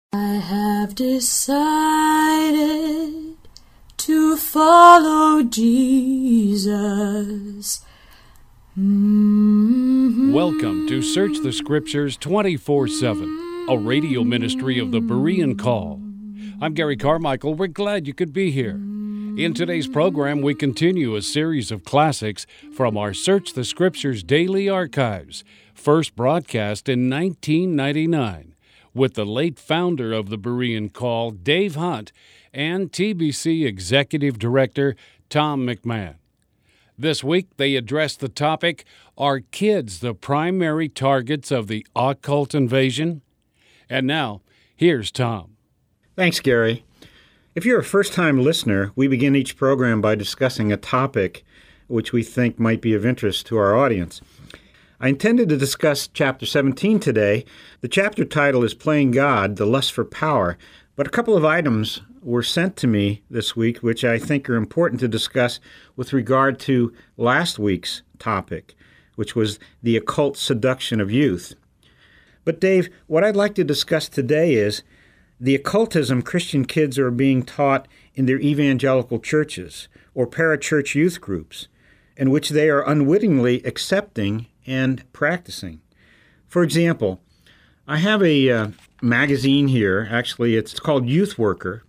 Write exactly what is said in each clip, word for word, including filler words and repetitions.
I have decided to follow Jesus. Mm-hmm. Welcome to Search the Scriptures twenty-four seven, a radio ministry of the Berean Call. I'm Gary Carmichael. We're glad you could be here. In today's program, we continue a series of classics from our Search the Scriptures daily archives, first broadcast in nineteen ninety-nine, with the late founder of the Berean Call, Dave Hunt, and T B C Executive Director, Tom McMahon. This week, they addressed the topic, Are Kids the Primary Targets of the Occult Invasion? And now, here's Tom. Thanks, Gary. If you're a first-time listener, we begin each program by discussing a topic which we think might be of interest to our audience. I intended to discuss Chapter seventeen today. The chapter title is Playing God, the Lust for Power, but a couple of items were sent to me this week which I think are important to discuss with regard to last week's topic, which was the occult seduction of youth. But Dave, what I'd like to discuss today is the occultism Christian kids are being taught in their evangelical churches or parachurch youth groups, in which they are unwittingly accepting and practicing. For example, I have a uh, magazine here. Actually, it's called Youth Worker,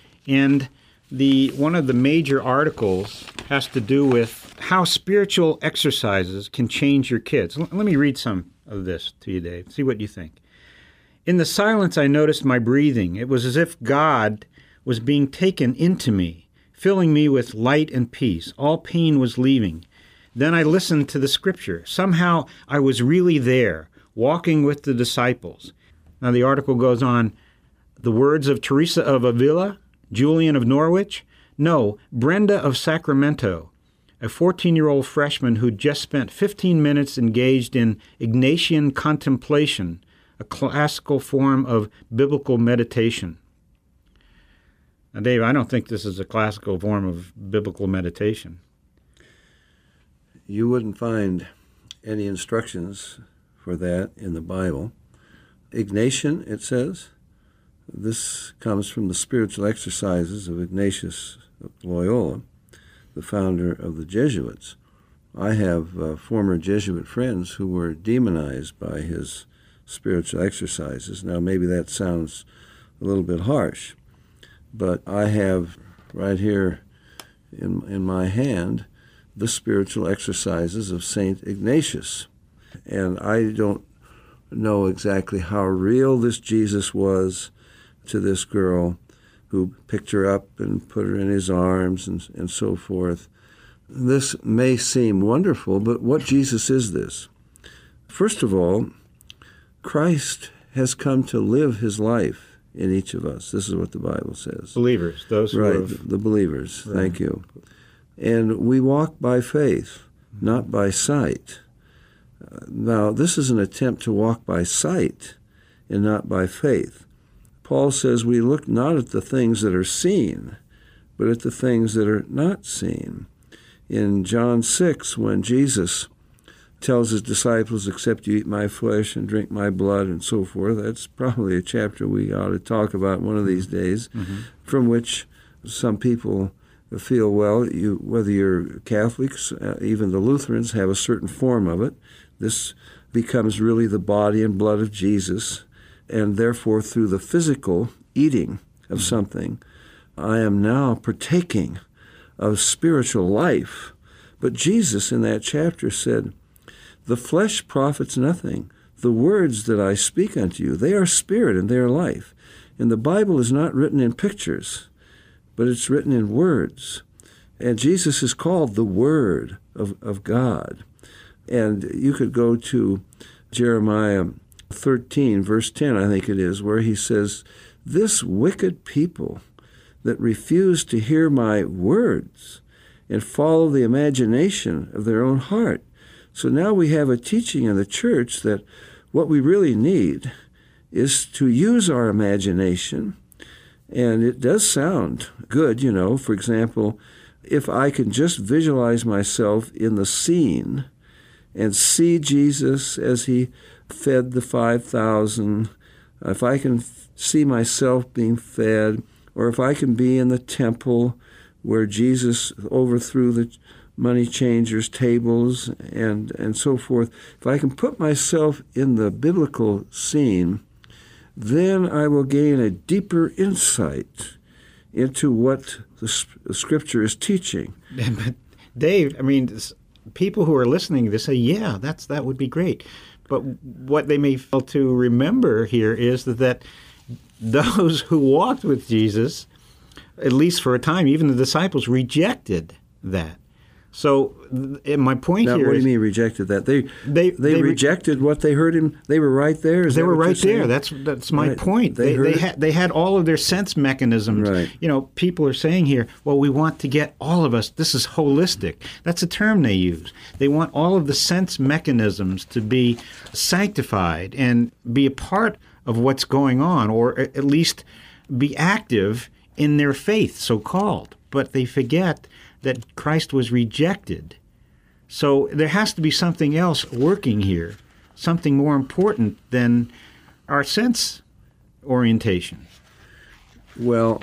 and the one of the major articles has to do with how spiritual exercises can change your kids. L- let me read some of this to you, Dave. See what you think. In the silence, I noticed my breathing. It was as if God was being taken into me, filling me with light and peace. All pain was leaving. Then I listened to the Scripture. Somehow I was really there, walking with the disciples. Now the article goes on, the words of Teresa of Avila, Julian of Norwich? No, Brenda of Sacramento, a fourteen-year-old freshman who'd just spent fifteen minutes engaged in Ignatian contemplation, a classical form of biblical meditation. Now, Dave, I don't think this is a classical form of biblical meditation. You wouldn't find any instructions for that in the Bible. Ignatian, it says. This comes from the spiritual exercises of Ignatius of Loyola, the founder of the Jesuits. I have uh, former Jesuit friends who were demonized by his spiritual exercises. Now, maybe that sounds a little bit harsh, but I have right here in, in my hand the spiritual exercises of Saint Ignatius. And I don't know exactly how real this Jesus was to this girl who picked her up and put her in his arms and, and so forth. This may seem wonderful, but what Jesus is this? First of all, Christ has come to live his life in each of us. This is what the Bible says. Believers, those who right, have... the believers. Right. Thank you. And we walk by faith, not by sight. Uh, now, this is an attempt to walk by sight and not by faith. Paul says we look not at the things that are seen, but at the things that are not seen. In John six, when Jesus tells his disciples, except you eat my flesh and drink my blood and so forth, that's probably a chapter we ought to talk about one of these days, mm-hmm. from which some people feel, well, you, whether you're Catholics, uh, even the Lutherans have a certain form of it. This becomes really the body and blood of Jesus, and therefore through the physical eating of something, I am now partaking of spiritual life. But Jesus in that chapter said, the flesh profits nothing. The words that I speak unto you, they are spirit and they are life. And the Bible is not written in pictures, but it's written in words. And Jesus is called the Word of, of God. And you could go to Jeremiah thirteen, verse ten, I think it is, where he says, this wicked people that refuse to hear my words and follow the imagination of their own heart. So now we have a teaching in the church that what we really need is to use our imagination. And it does sound good, you know. For example, if I can just visualize myself in the scene and see Jesus as he fed the five thousand, if I can see myself being fed, or if I can be in the temple where Jesus overthrew the money changers' tables and, and so forth, if I can put myself in the biblical scene, then I will gain a deeper insight into what the Scripture is teaching. But Dave, I mean, people who are listening, they say, yeah, that's that would be great. But what they may fail to remember here is that, that those who walked with Jesus, at least for a time, even the disciples, rejected that. So my point now, here what is... do you mean rejected that? They they, they, they rejected re- what they heard him. They were right there. Is they that were what right you're there. saying? That's that's my right. point. They They they, heard had they had all of their sense mechanisms. Right. You know, people are saying here, well, we want to get all of us. This is holistic. That's a term they use. They want all of the sense mechanisms to be sanctified and be a part of what's going on, or at least be active in their faith, so-called. But they forget that Christ was rejected. So there has to be something else working here, something more important than our sense orientation. Well,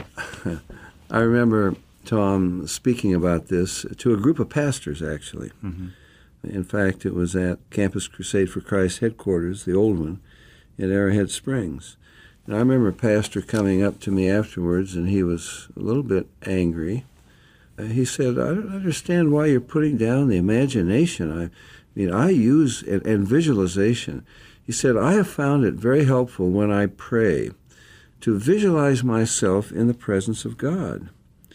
I remember, Tom, speaking about this to a group of pastors, actually. Mm-hmm. In fact, it was at Campus Crusade for Christ headquarters, the old one, in Arrowhead Springs. And I remember a pastor coming up to me afterwards, and he was a little bit angry. He said, I don't understand why you're putting down the imagination. I mean, I use, and, and visualization. He said, I have found it very helpful when I pray to visualize myself in the presence of God.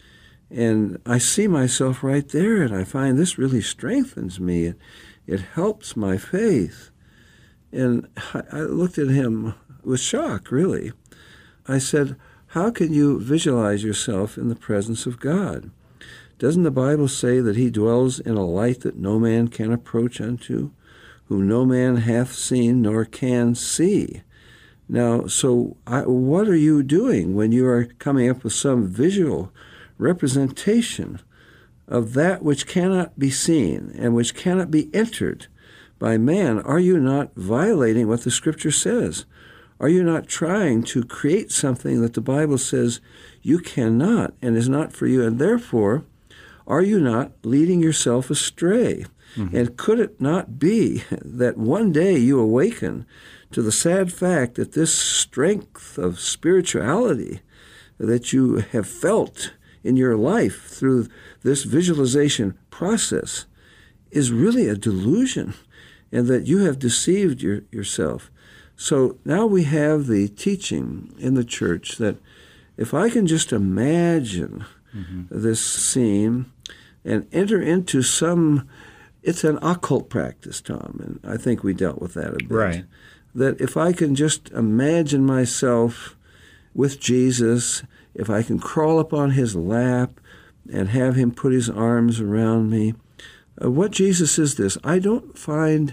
And I see myself right there, and I find this really strengthens me. It, it helps my faith. And I, I looked at him with shock, really. I said, how can you visualize yourself in the presence of God? Doesn't the Bible say that he dwells in a light that no man can approach unto, whom no man hath seen nor can see? Now, so I, what are you doing when you are coming up with some visual representation of that which cannot be seen and which cannot be entered by man? Are you not violating what the Scripture says? Are you not trying to create something that the Bible says you cannot and is not for you? And therefore, are you not leading yourself astray? Mm-hmm. And could it not be that one day you awaken to the sad fact that this strength of spirituality that you have felt in your life through this visualization process is really a delusion, and that you have deceived your, yourself? So now we have the teaching in the church that if I can just imagine mm-hmm. this scene and enter into some, it's an occult practice, Tom, and I think we dealt with that a bit. Right. That if I can just imagine myself with Jesus, if I can crawl up on his lap and have him put his arms around me, uh, what Jesus is this? I don't find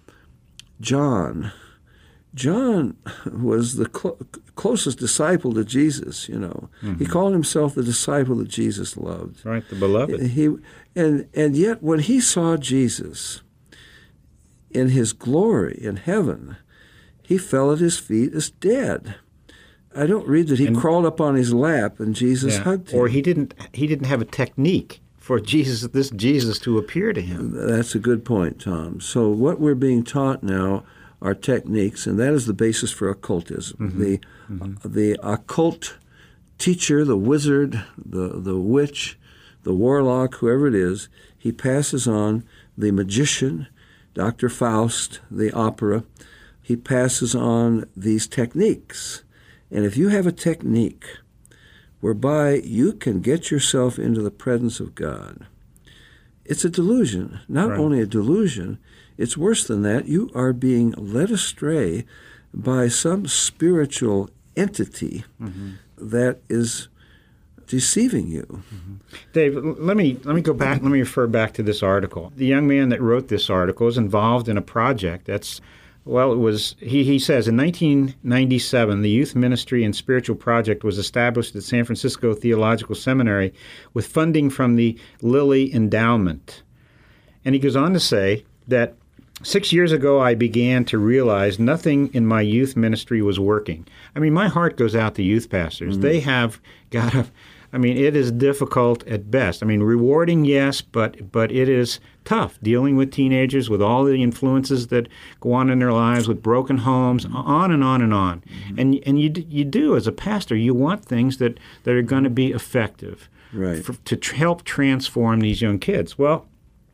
John. John was the cl- closest disciple to Jesus, you know. Mm-hmm. He called himself the disciple that Jesus loved. Right, the beloved. He, and, and yet when he saw Jesus in his glory in heaven, he fell at his feet as dead. I don't read that he and, crawled up on his lap and Jesus yeah, hugged him. Or he didn't, he didn't have a technique for Jesus, this Jesus to appear to him. That's a good point, Tom. So what we're being taught now are techniques, and that is the basis for occultism. Mm-hmm. The mm-hmm. the occult teacher, the wizard, the, the witch, the warlock, whoever it is, he passes on the magician, Doctor Faust, the opera. He passes on these techniques. And if you have a technique whereby you can get yourself into the presence of God, it's a delusion. Not right. only a delusion, it's worse than that. You are being led astray by some spiritual entity mm-hmm. that is deceiving you. Mm-hmm. Dave, let me let me go back. Let me refer back to this article. The young man that wrote this article is involved in a project that's, well, it was, he, he says, in nineteen ninety-seven, the Youth Ministry and Spiritual Project was established at San Francisco Theological Seminary with funding from the Lilly Endowment. And he goes on to say that Six years ago, I began to realize nothing in my youth ministry was working. I mean, my heart goes out to youth pastors. Mm-hmm. They have got to, I mean, it is difficult at best. I mean, rewarding, yes, but but it is tough dealing with teenagers, with all the influences that go on in their lives, with broken homes, mm-hmm. on and on and on. Mm-hmm. And and you you do, as a pastor, you want things that, that are going to be effective, right, for, to tr- help transform these young kids. Well,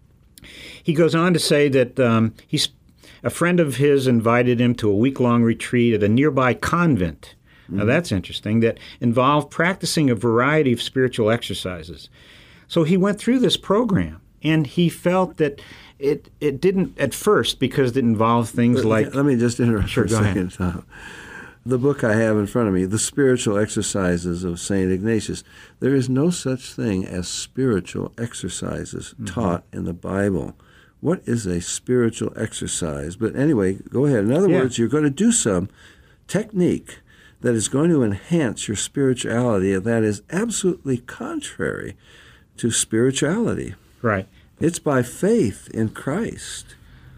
he goes on to say that um, he's, a friend of his invited him to a week-long retreat at a nearby convent. Mm-hmm. Now, that's interesting, that involved practicing a variety of spiritual exercises. So he went through this program, and he felt that it it didn't at first, because it involved things like... Let me just interrupt sure, for a go second. Ahead. The book I have in front of me, The Spiritual Exercises of Saint Ignatius, there is no such thing as spiritual exercises mm-hmm. taught in the Bible. What is a spiritual exercise? But anyway, go ahead. In other yeah. words, you're going to do some technique that is going to enhance your spirituality that is absolutely contrary to spirituality. Right. It's by faith in Christ,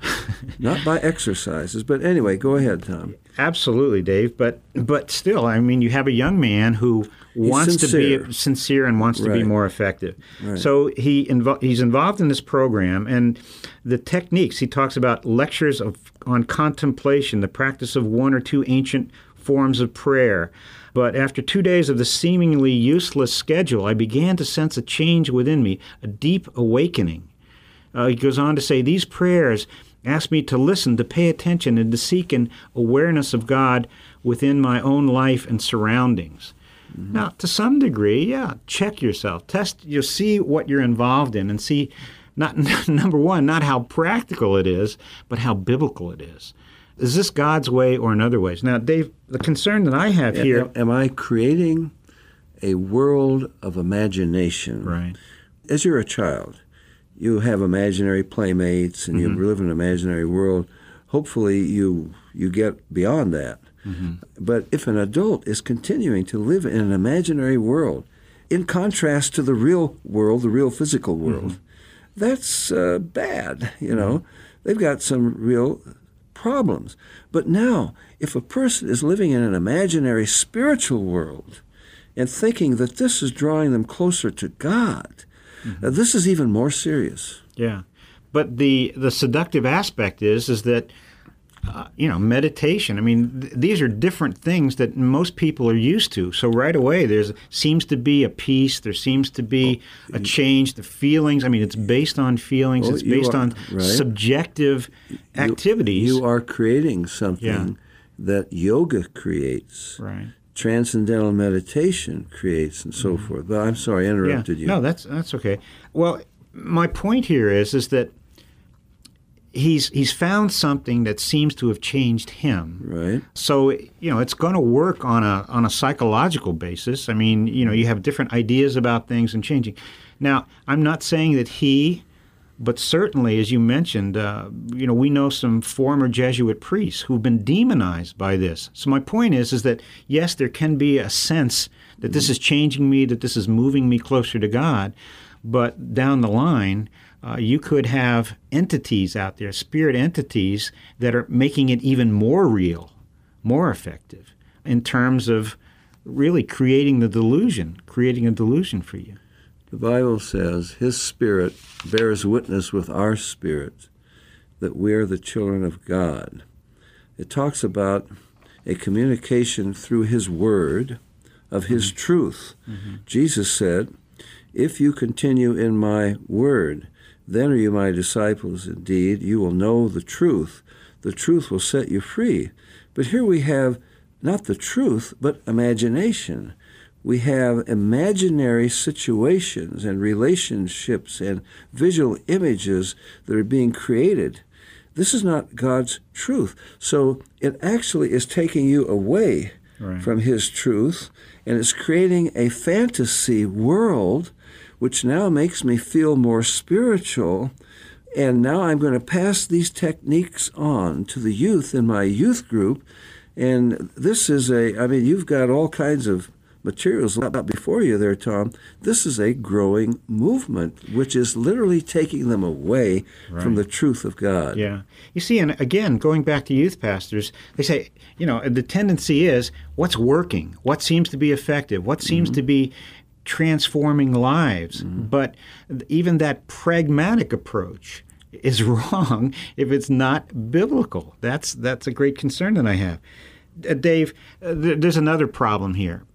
not by exercises. But anyway, go ahead, Tom. Absolutely, Dave. But but still, I mean, you have a young man who He's wants sincere. to be sincere and wants to Right. be more effective. Right. So he invo- he's involved in this program, and the techniques, he talks about lectures of on contemplation, the practice of one or two ancient forms of prayer. But after two days of the seemingly useless schedule, I began to sense a change within me, a deep awakening. Uh, he goes on to say, these prayers ask me to listen, to pay attention, and to seek an awareness of God within my own life and surroundings. Mm-hmm. Now, to some degree, yeah, check yourself. Test, you'll see what you're involved in and see, not number one, not how practical it is, but how biblical it is. Is this God's way or another way? Now, Dave, the concern that I have here... Am I creating a world of imagination? Right. As you're a child, you have imaginary playmates and Mm-hmm. you live in an imaginary world. Hopefully you you get beyond that. Mm-hmm. But if an adult is continuing to live in an imaginary world, in contrast to the real world, the real physical world, mm-hmm. that's uh, bad, you know. Mm-hmm. They've got some real problems. But now, if a person is living in an imaginary spiritual world and thinking that this is drawing them closer to God, mm-hmm. uh, this is even more serious. Yeah. But the the seductive aspect is is that, uh, you know, meditation, I mean, th- these are different things that most people are used to. So right away, there seems to be a peace, there seems to be a change, the feelings. I mean, it's based on feelings, Well, it's you based are- on right. subjective activities. You, you are creating something Yeah. that yoga creates, Right. transcendental meditation creates, and so forth. But I'm sorry, I interrupted yeah. you. No, that's that's okay. Well, my point here is is that he's he's found something that seems to have changed him. Right. So, you know, it's going to work on a on a psychological basis. I mean, you know, you have different ideas about things and changing. Now, I'm not saying that he, but certainly, as you mentioned, uh, you know, we know some former Jesuit priests who've been demonized by this. So my point is, is that, yes, there can be a sense that this is changing me, that this is moving me closer to God, but down the line, Uh, you could have entities out there, spirit entities, that are making it even more real, more effective, in terms of really creating the delusion, creating a delusion for you. The Bible says, His Spirit bears witness with our spirit that we are the children of God. It talks about a communication through His Word of His mm-hmm. truth. Mm-hmm. Jesus said, if you continue in my Word, then are you my disciples indeed. You will know the truth. The truth will set you free. But here we have not the truth, but imagination. We have imaginary situations and relationships and visual images that are being created. This is not God's truth. So it actually is taking you away right. from His truth, and it's creating a fantasy world which now makes me feel more spiritual, and now I'm going to pass these techniques on to the youth in my youth group, and this is a, I mean, you've got all kinds of materials out before you there, Tom. This is a growing movement, which is literally taking them away Right. from the truth of God. Yeah. You see, and again, going back to youth pastors, they say, you know, the tendency is what's working, what seems to be effective, what seems Mm-hmm. to be transforming lives. Mm-hmm. But even that pragmatic approach is wrong if it's not biblical. That's that's a great concern that I have. Uh, Dave, uh, th- there's another problem here.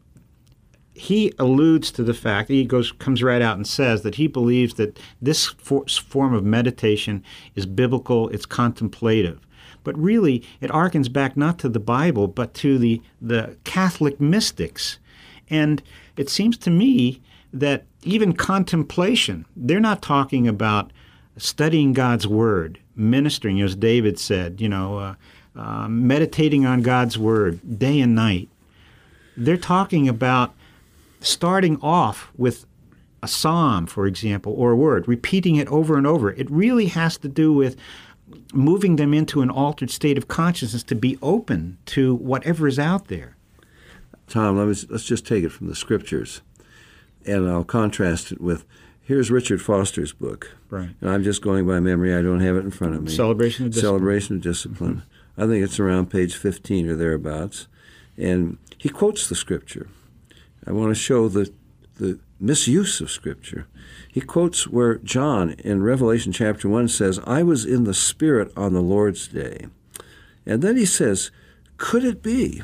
He alludes to the fact, he goes comes right out and says that he believes that this for, form of meditation is biblical, it's contemplative. But really, it harkens back not to the Bible, but to the, the Catholic mystics. And it seems to me that even contemplation, they're not talking about studying God's Word, ministering, as David said, you know, uh, uh, meditating on God's Word day and night. They're talking about starting off with a psalm, for example, or a word, repeating it over and over. It really has to do with moving them into an altered state of consciousness to be open to whatever is out there. Tom, let me, let's just take it from the Scriptures, and I'll contrast it with, here's Richard Foster's book. Right. And I'm just going by memory. I don't have it in front of me. Celebration of Discipline. Celebration of Discipline. Mm-hmm. I think it's around page fifteen or thereabouts. And he quotes the Scripture. I want to show the, the misuse of Scripture. He quotes where John in Revelation chapter one says, I was in the Spirit on the Lord's day. And then he says, could it be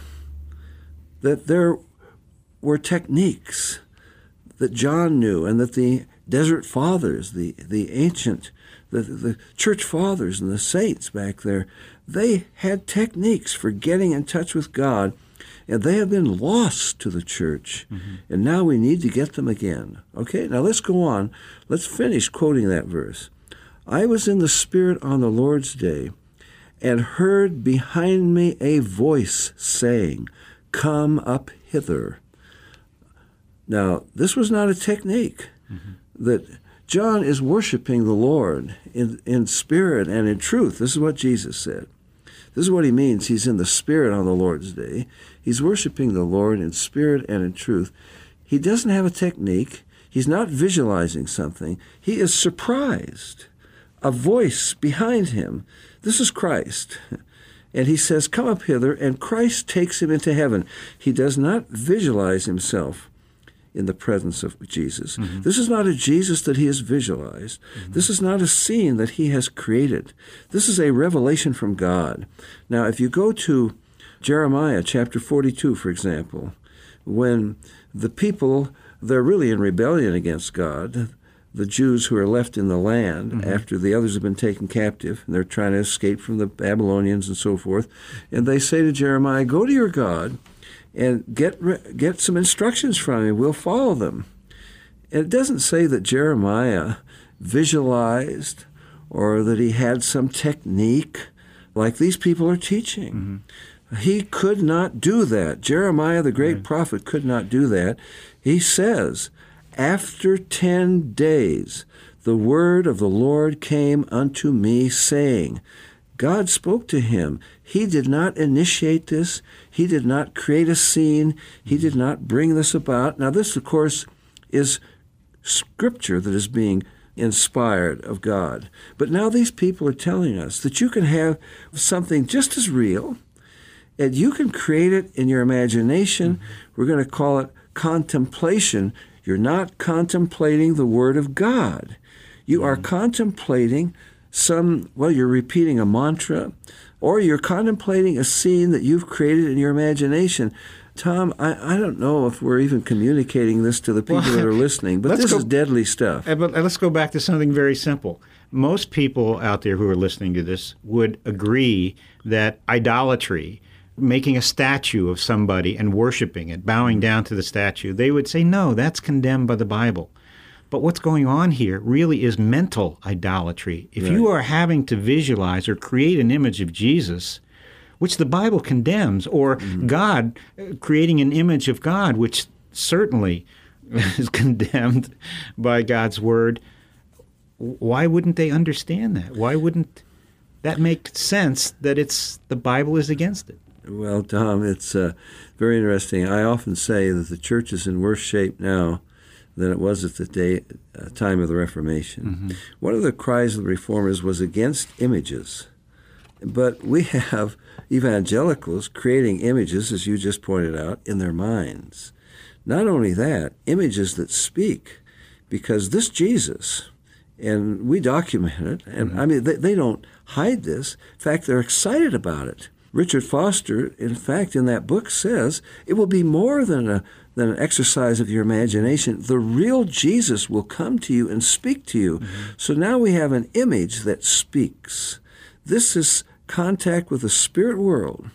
that there were techniques that John knew and that the Desert Fathers, the, the ancient, the, the church fathers and the saints back there, they had techniques for getting in touch with God, and they have been lost to the church, mm-hmm. and now we need to get them again. Okay, now let's go on. Let's finish quoting that verse. I was in the Spirit on the Lord's day, and heard behind me a voice saying, come up hither. Now, this was not a technique. Mm-hmm. That John is worshiping the Lord in, in spirit and in truth. This is what Jesus said. This is what he means. He's in the Spirit on the Lord's day. He's worshiping the Lord in spirit and in truth. He doesn't have a technique. He's not visualizing something. He is surprised. A voice behind him. This is Christ. And he says, come up hither, and Christ takes him into heaven. He does not visualize himself in the presence of Jesus. Mm-hmm. This is not a Jesus that he has visualized. Mm-hmm. This is not a scene that he has created. This is a revelation from God. Now, if you go to Jeremiah chapter forty-two, for example, when the people, they're really in rebellion against God, the Jews who are left in the land mm-hmm. after the others have been taken captive, and they're trying to escape from the Babylonians and so forth, and they say to Jeremiah, go to your God and get get some instructions from him. We'll follow them. And it doesn't say that Jeremiah visualized or that he had some technique like these people are teaching. Mm-hmm. He could not do that. Jeremiah, the great right. prophet, could not do that. He says, after ten days, the word of the Lord came unto me, saying, God spoke to him. He did not initiate this. He did not create a scene. He did not bring this about. Now, this, of course, is Scripture that is being inspired of God. But now these people are telling us that you can have something just as real, and you can create it in your imagination. Mm-hmm. We're going to call it contemplation. You're not contemplating the Word of God. You mm-hmm. are contemplating some, well, you're repeating a mantra, or you're contemplating a scene that you've created in your imagination. Tom, I, I don't know if we're even communicating this to the people well, that are listening, but this go, is deadly stuff. But let's go back to something very simple. Most people out there who are listening to this would agree that idolatry, making a statue of somebody and worshiping it, bowing down to the statue, they would say, no, that's condemned by the Bible. But what's going on here really is mental idolatry. If right. you are having to visualize or create an image of Jesus, which the Bible condemns, or mm-hmm. God creating an image of God, which certainly is condemned by God's Word, why wouldn't they understand that? Why wouldn't that make sense that it's the Bible is against it? Well, Tom, it's uh, very interesting. I often say that the church is in worse shape now than it was at the day, uh, time of the Reformation. Mm-hmm. One of the cries of the Reformers was against images. But we have evangelicals creating images, as you just pointed out, in their minds. Not only that, images that speak, because this Jesus, and we document it, and mm-hmm. I mean, they, they don't hide this. In fact, they're excited about it. Richard Foster, in fact, in that book says, it will be more than a than an exercise of your imagination. The real Jesus will come to you and speak to you. Mm-hmm. So now we have an image that speaks. This is contact with the spirit world,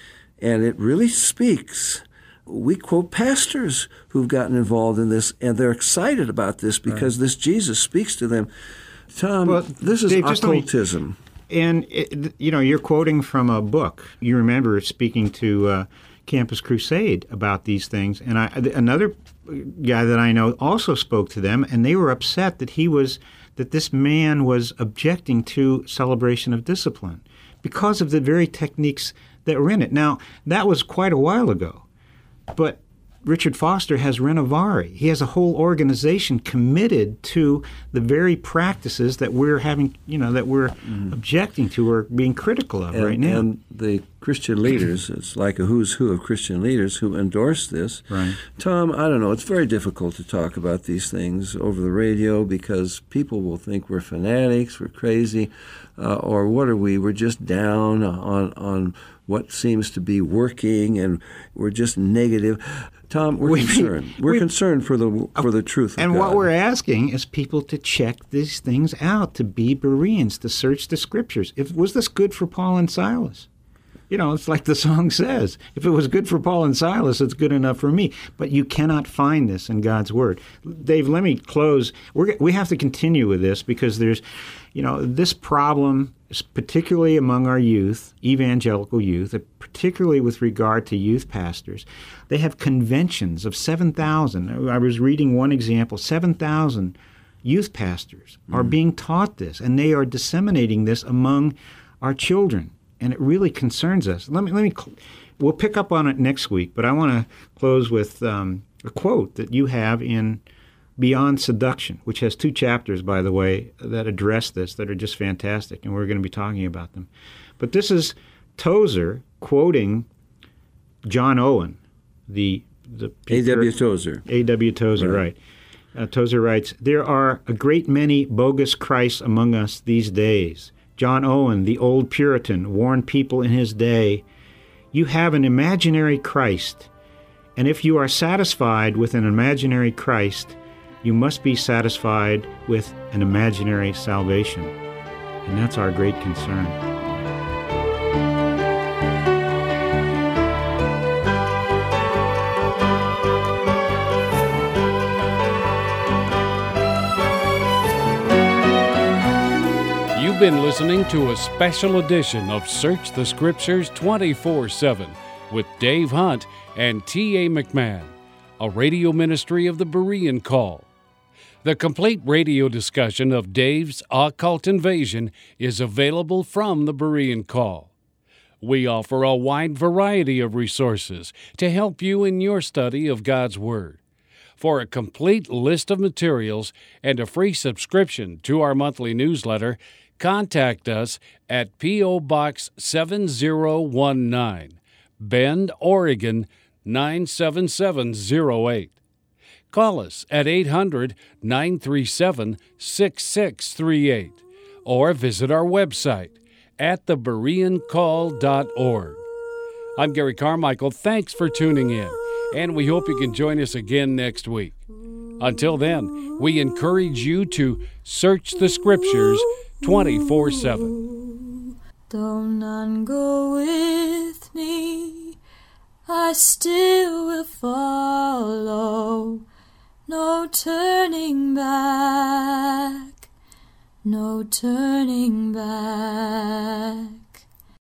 and it really speaks. We quote pastors who've gotten involved in this, and they're excited about this because right. this Jesus speaks to them. Tom, well, this is Dave, occultism. And, it, you know, you're quoting from a book. You remember speaking to uh, Campus Crusade about these things. And I, another guy that I know also spoke to them, and they were upset that he was, that this man was objecting to celebration of discipline because of the very techniques that were in it. Now, that was quite a while ago. But Richard Foster has Renovari. He has a whole organization committed to the very practices that we're having, you know, that we're mm. objecting to or being critical of and, right now. And the Christian leaders, it's like a who's who of Christian leaders who endorse this. Right. Tom, I don't know, it's very difficult to talk about these things over the radio because people will think we're fanatics, we're crazy, uh, or what are we? We're just down on on what seems to be working, and we're just negative. Tom, we're we, concerned. We're we, concerned for the for the truth of And God. What we're asking is people to check these things out, to be Bereans, to search the Scriptures. If was this good for Paul and Silas? You know, it's like the song says, if it was good for Paul and Silas, it's good enough for me. But you cannot find this in God's Word. Dave, let me close. We're, we have to continue with this because there's, you know, this problem, particularly among our youth, evangelical youth, particularly with regard to youth pastors. They have conventions of seven thousand. I was reading one example, seven thousand youth pastors mm. are being taught this, and they are disseminating this among our children. And it really concerns us. Let me, let me, we'll pick up on it next week, but I want to close with um, a quote that you have in Beyond Seduction, which has two chapters, by the way, that address this, that are just fantastic, and we're going to be talking about them. But this is Tozer quoting John Owen, the the A W Tozer. A W Tozer, right. right. Uh, Tozer writes, "There are a great many bogus Christs among us these days. John Owen, the old Puritan, warned people in his day, you have an imaginary Christ, and if you are satisfied with an imaginary Christ, you must be satisfied with an imaginary salvation." And that's our great concern. You've been listening to a special edition of Search the Scriptures twenty-four seven with Dave Hunt and T A McMahon, a radio ministry of the Berean Call. The complete radio discussion of Dave's Occult Invasion is available from the Berean Call. We offer a wide variety of resources to help you in your study of God's Word. For a complete list of materials and a free subscription to our monthly newsletter, contact us at P O. Box seven zero one nine, Bend, Oregon nine seven seven zero eight. Call us at eight hundred, nine three seven, six six three eight or visit our website at the berean call dot org. I'm Gary Carmichael. Thanks for tuning in, and we hope you can join us again next week. Until then, we encourage you to search the Scriptures twenty-four seven. Though none go with me, I still will follow. No turning back, no turning back.